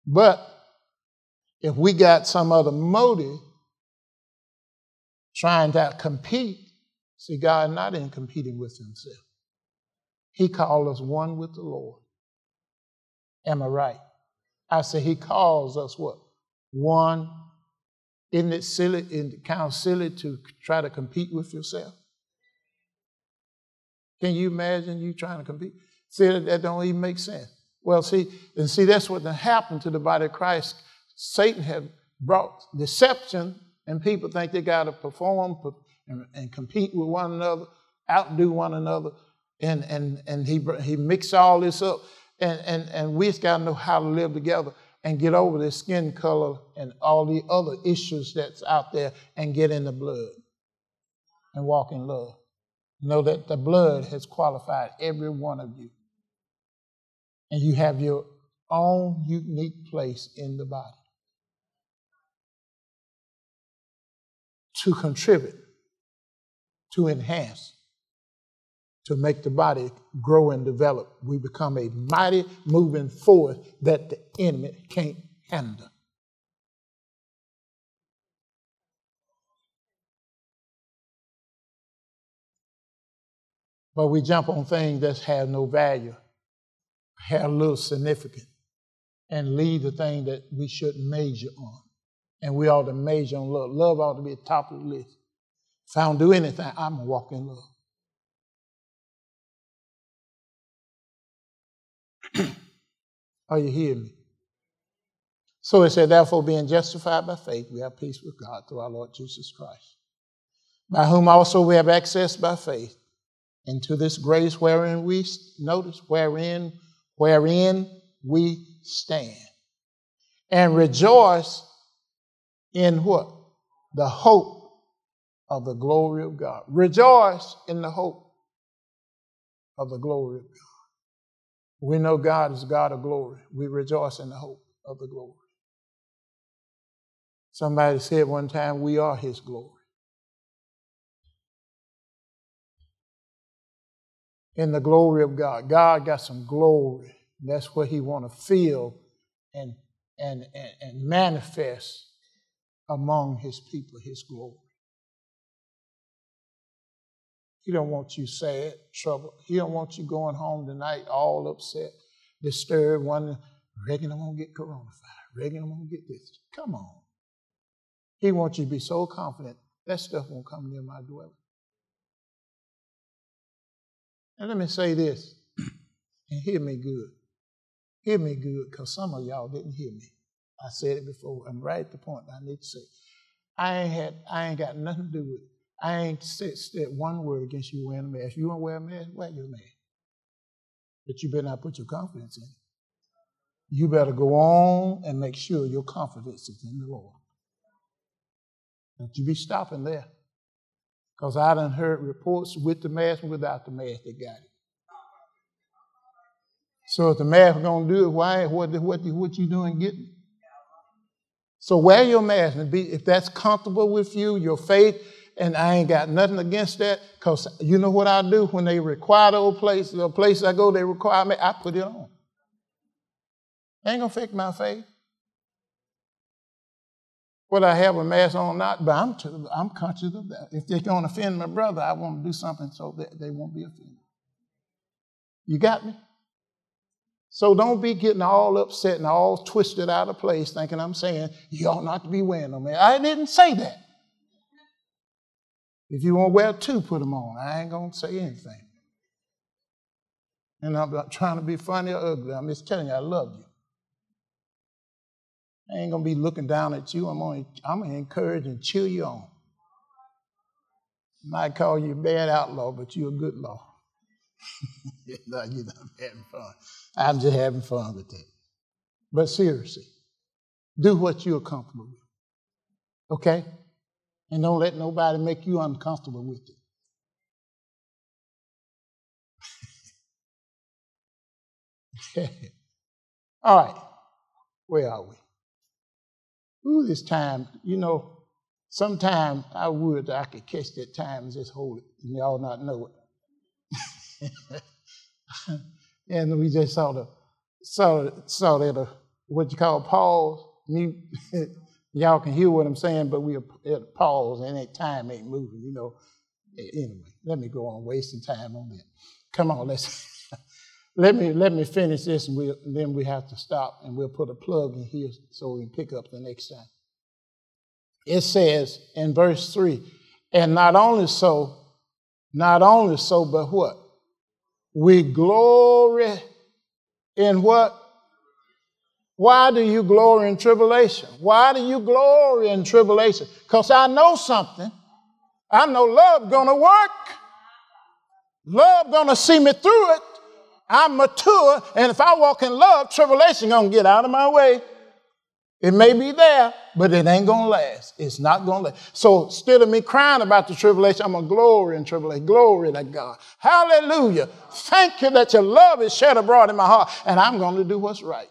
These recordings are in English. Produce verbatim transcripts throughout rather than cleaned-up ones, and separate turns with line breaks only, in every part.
But if we got some other motive, trying to compete, see, God not in competing with himself. He called us one with the Lord. Am I right? I say he calls us what? One. Isn't it silly, isn't it kind of silly to try to compete with yourself? Can you imagine you trying to compete? See, that, that don't even make sense. Well, see, and see, that's what happened to the body of Christ. Satan had brought deception, and people think they got to perform and, and compete with one another, outdo one another, and and and he he mixed all this up, and and and we just got to know how to live together and get over this skin color and all the other issues that's out there, and get in the blood and walk in love. Know that the blood has qualified every one of you, and you have your own unique place in the body to contribute, to enhance, to make the body grow and develop. We become a mighty moving force that the enemy can't handle. But we jump on things that have no value, have little significance, and leave the thing that we shouldn't measure on. And we ought to measure on love. Love ought to be at the top of the list. If I don't do anything, I'm going to walk in love. Are you hearing me? So it said, therefore, being justified by faith, we have peace with God through our Lord Jesus Christ, by whom also we have access by faith into this grace wherein we, notice, wherein, wherein we stand, and rejoice in what? The hope of the glory of God. Rejoice in the hope of the glory of God. We know God is God of glory. We rejoice in the hope of the glory. Somebody said one time, we are his glory. In the glory of God. God got some glory. That's what he want to feel and, and, and, and manifest among his people, his glory. He don't want you sad, troubled. He don't want you going home tonight all upset, disturbed, wondering, reckon I'm going to get coronavirus. Reckon I'm going to get this. Come on. He wants you to be so confident that stuff won't come near my dwelling. And let me say this, and hear me good. Hear me good, because some of y'all didn't hear me. I said it before. I'm right at the point I need to say. I ain't had, I ain't got nothing to do with it. I ain't said, said one word against you wearing a mask. If you want to wear a mask, wear your mask. But you better not put your confidence in it. You better go on and make sure your confidence is in the Lord. Don't you be stopping there. Because I done heard reports with the mask and without the mask, they got it. So if the mask is going to do it, why? What, what, what you doing getting it? So wear your mask, and be, if that's comfortable with you, your faith, and I ain't got nothing against that, because you know what I do when they require those places, the places I go, they require me, I put it on. Ain't going to affect my faith. Whether I have a mask on or not, but I'm, too, I'm conscious of that. If they're going to offend my brother, I want to do something so that they won't be offended. You got me? So don't be getting all upset and all twisted out of place thinking I'm saying you ought not to be wearing them. I didn't say that. If you want to wear two, put them on. I ain't going to say anything. And I'm not trying to be funny or ugly. I'm just telling you I love you. I ain't going to be looking down at you. I'm going to I'm gonna encourage and cheer you on. I might call you a bad outlaw, but you're a good law. No, you're not having fun. I'm just having fun with that. But seriously, do what you're comfortable with. Okay? And don't let nobody make you uncomfortable with it. All right. Where are we? Ooh, this time, you know, sometime I would, I could catch that time and just hold it, and y'all not know it. And we just saw the saw saw that a what you call pause. Mute. Y'all can hear what I'm saying, but we are at a pause and that time ain't moving, you know. Anyway, let me go on wasting time on that. Come on, let's let me let me finish this, and, we'll, and then we have to stop, and we'll put a plug in here so we can pick up the next time. It says in verse three, and not only so, not only so, but what? We glory in what? Why do you glory in tribulation? Why do you glory in tribulation? Because I know something. I know love gonna work. Love gonna see me through it. I'm mature, and if I walk in love, tribulation gonna get out of my way. It may be there, but it ain't gonna last. It's not gonna last. So instead of me crying about the tribulation, I'm gonna glory in tribulation. Glory to God. Hallelujah. Thank you that your love is shed abroad in my heart, and I'm gonna do what's right.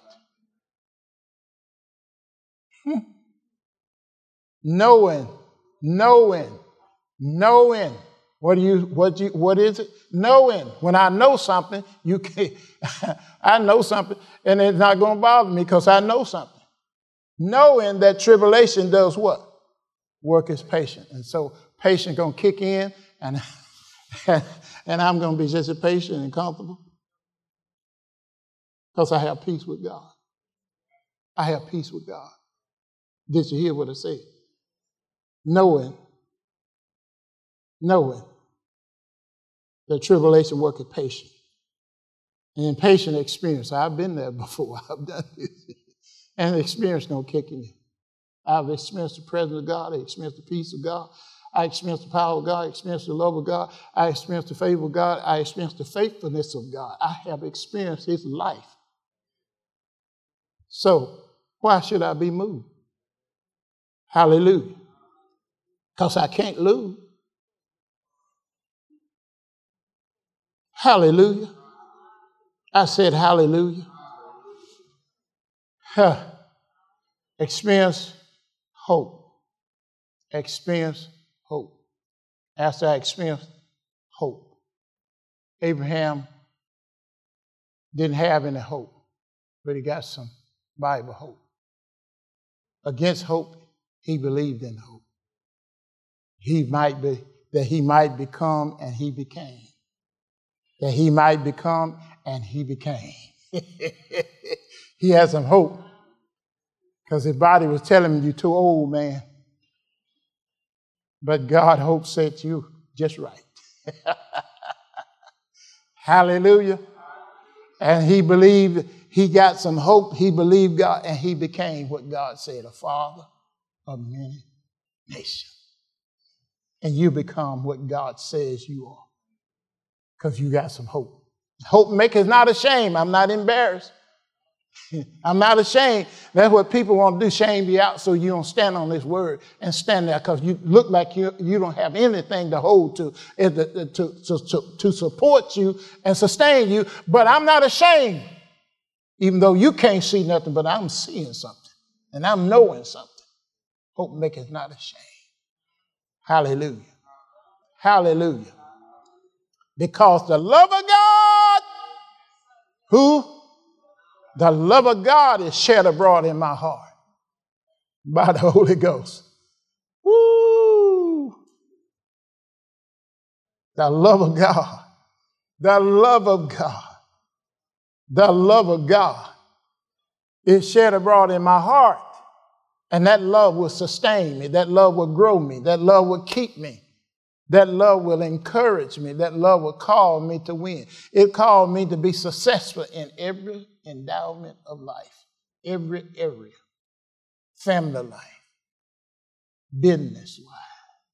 Hmm. Knowing, knowing, knowing. What do you, what you, what is it? Knowing. When I know something, you can't, I know something, and it's not going to bother me because I know something. Knowing that tribulation does what? Work is patient. And so patience going to kick in, and, and I'm going to be just as patient and comfortable because I have peace with God. I have peace with God. Did you hear what I said? Knowing, knowing that tribulation worketh patience. And in patient experience, I've been there before. I've done this. And the experience gonna kick in. I've experienced the presence of God. I experienced the peace of God. I experienced the power of God. I experienced the love of God. I experienced the favor of God. I experienced the faithfulness of God. I have experienced his life. So why should I be moved? Hallelujah. Because I can't lose. Hallelujah. I said hallelujah. Huh. Experience hope. Experience hope. After I experienced hope, Abraham didn't have any hope, but he got some Bible hope. Against hope, he believed in hope. He might be, that he might become, and he became. That he might become, and he became. He had some hope. Because his body was telling him, you're too old, man. But God hope set you just right. Hallelujah. And he believed, he got some hope. He believed God, and he became what God said, a father of many nations. And you become what God says you are. Because you got some hope. Hope maketh not ashamed. I'm not embarrassed. I'm not ashamed. That's what people want to do, shame you out so you don't stand on this word and stand there because you look like you, you don't have anything to hold to, to, to, to, to support you and sustain you. But I'm not ashamed, even though you can't see nothing, but I'm seeing something and I'm knowing something. Hope maketh not ashamed. Hallelujah. Hallelujah. Because the love of God, who? The love of God is shed abroad in my heart by the Holy Ghost. Woo! The love of God. The love of God. The love of God is shed abroad in my heart. And that love will sustain me. That love will grow me. That love will keep me. That love will encourage me. That love will call me to win. It called me to be successful in every endowment of life, every area, family life, business-wise,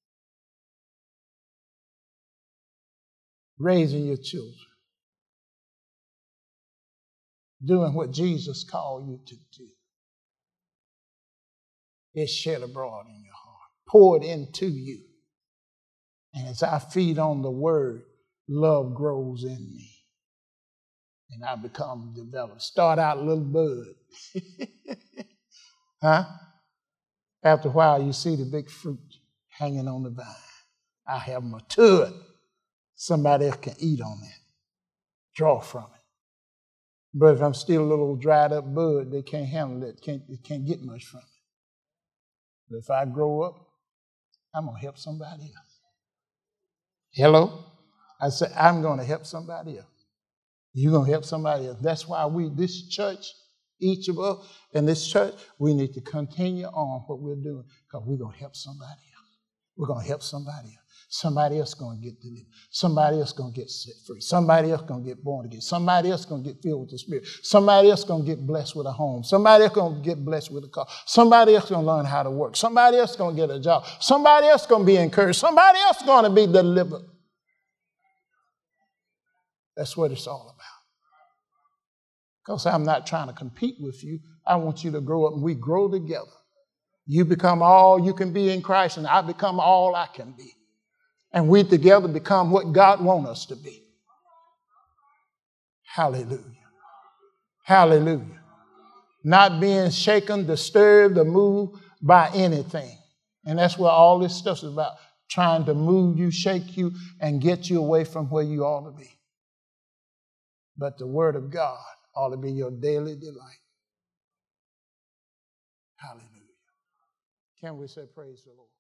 raising your children, doing what Jesus called you to do. It's shed abroad in your heart, poured into you. And as I feed on the word, love grows in me. And I become developed. Start out a little bud. Huh? After a while, you see the big fruit hanging on the vine. I have matured. Somebody else can eat on it, draw from it. But if I'm still a little dried up bud, they can't handle it. Can't, they can't get much from it. But if I grow up, I'm going to help somebody else. Hello? I said, I'm going to help somebody else. You're going to help somebody else. That's why we, this church, each of us in this church, we need to continue on what we're doing because we're going to help somebody else. We're going to help somebody else. Somebody else going to get delivered. Somebody else going to get set free. Somebody else going to get born again. Somebody else going to get filled with the Spirit. Somebody else going to get blessed with a home. Somebody else going to get blessed with a car. Somebody else going to learn how to work. Somebody else going to get a job. Somebody else going to be encouraged. Somebody else going to be delivered. That's what it's all about. Because I'm not trying to compete with you. I want you to grow up and we grow together. You become all you can be in Christ and I become all I can be. And we together become what God wants us to be. Hallelujah. Hallelujah. Not being shaken, disturbed, or moved by anything. And that's what all this stuff is about. Trying to move you, shake you, and get you away from where you ought to be. But the Word of God ought to be your daily delight. Hallelujah. Can we say praise the Lord?